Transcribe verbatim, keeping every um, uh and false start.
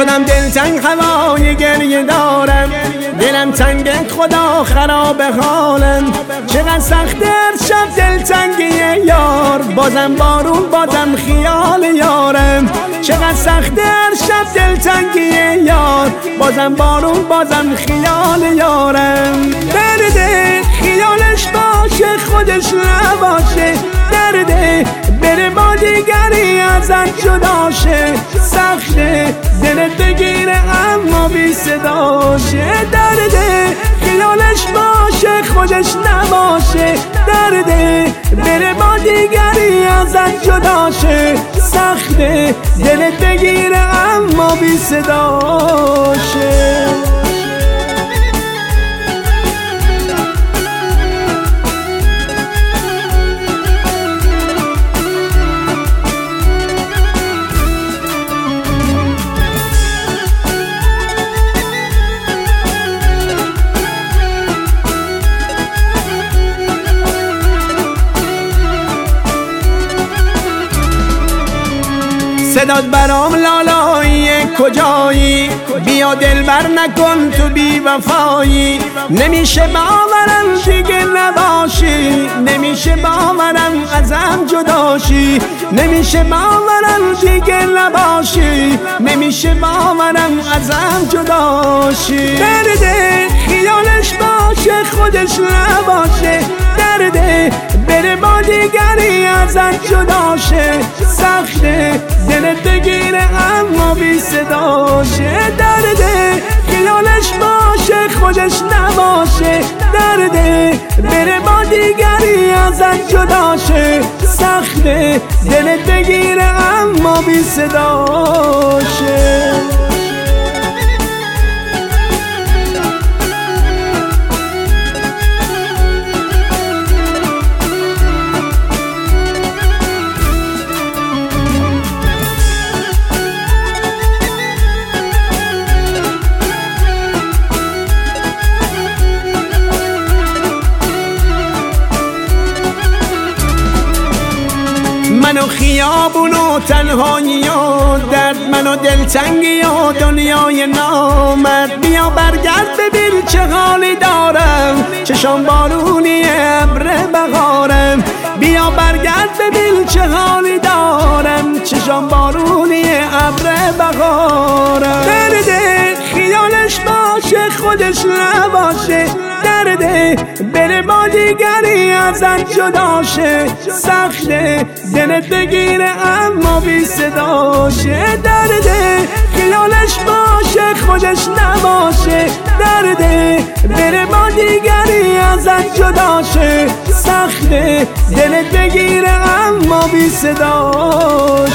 شدم دلتنگ هوای گریه دارم، دلم تنگ خدا خراب حالم. چقدر سخت در شب دلتنگی یار، بازم بارون بازم خیال یارم. چقدر سخت در شب دلتنگی یار، بازم بارون بازم خیال یارم. درد خیالش باشه خودش نباشه، درد بره با دیگری ازت جداشه. سخته دلت بگیره اما بی صداشه، درد خیالش باشه خودش نباشه، درد بره با دیگری ازت جداشه. سخته دلت بگیره اما بی صداشه. صدات برام لالایی کجایی، بیا دلبر نکن تو بی وفایی. نمیشه باورم دیگه نباشی، نمیشه باورم ازم جداشی. نمیشه باورم دیگه نباشی، نمیشه باورم ازم جداشی. درد خیالش باشه خودش نباشه، درد بره با دیگری ازت جداشه. سخته دلت بگیره اما بی صداشه، درد خیالش باشه خودش نباشه، درد بره با دیگری ازت جداشه. سخته دلت بگیره اما بی صداشه. منو خیابون و تنهایی و درد، منو دلتنگی و دنیای نامرد. بیا برگرد ببین چه حالی دارم، چشام بارونی ابر بهارم. بیا برگرد ببین چه حالی دارم، چشام بارونی ابر بهارم. درد خیالش باشه خودش نباشه، درد بره با دیگری ازت جداشه. سخته دلت بگیره اما بی صداشه، درد خیالش باشه خودش نباشه، درد بره با دیگری ازت جداشه. سخته دلت بگیره اما بی صداشه.